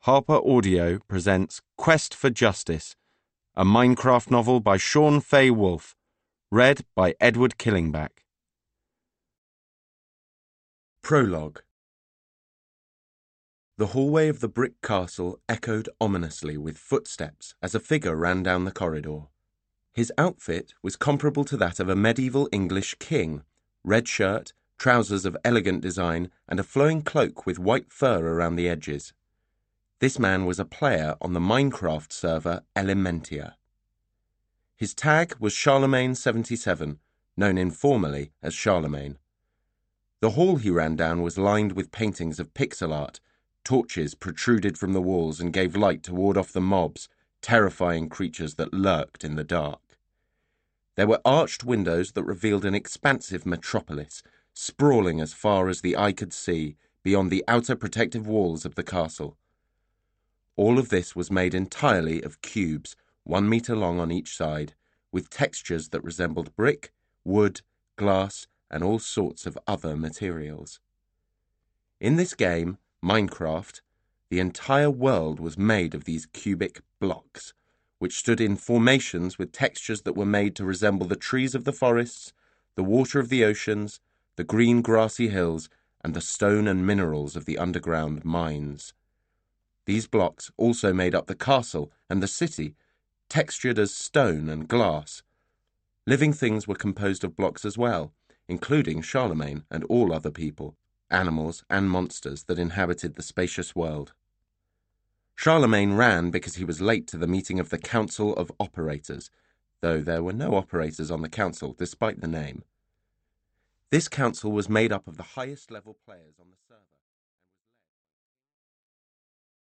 Harper Audio presents Quest for Justice, a Minecraft novel by Sean Fay Wolf, read by Edward Killingback. Prologue. The hallway of the brick castle echoed ominously with footsteps as a figure ran down the corridor. His outfit was comparable to that of a medieval English king: red shirt, trousers of elegant design, and a flowing cloak with white fur around the edges. This man was a player on the Minecraft server Elementia. His tag was Charlemagne77, known informally as Charlemagne. The hall he ran down was lined with paintings of pixel art. Torches protruded from the walls and gave light to ward off the mobs, terrifying creatures that lurked in the dark. There were arched windows that revealed an expansive metropolis, sprawling as far as the eye could see, beyond the outer protective walls of the castle. All of this was made entirely of cubes, 1 meter long on each side, with textures that resembled brick, wood, glass, and all sorts of other materials. In this game, Minecraft, the entire world was made of these cubic blocks, which stood in formations with textures that were made to resemble the trees of the forests, the water of the oceans, the green grassy hills, and the stone and minerals of the underground mines. These blocks also made up the castle and the city, textured as stone and glass. Living things were composed of blocks as well, including Charlemagne and all other people, animals and monsters that inhabited the spacious world. Charlemagne ran because he was late to the meeting of the Council of Operators, though there were no operators on the council despite the name. This council was made up of the highest level players on the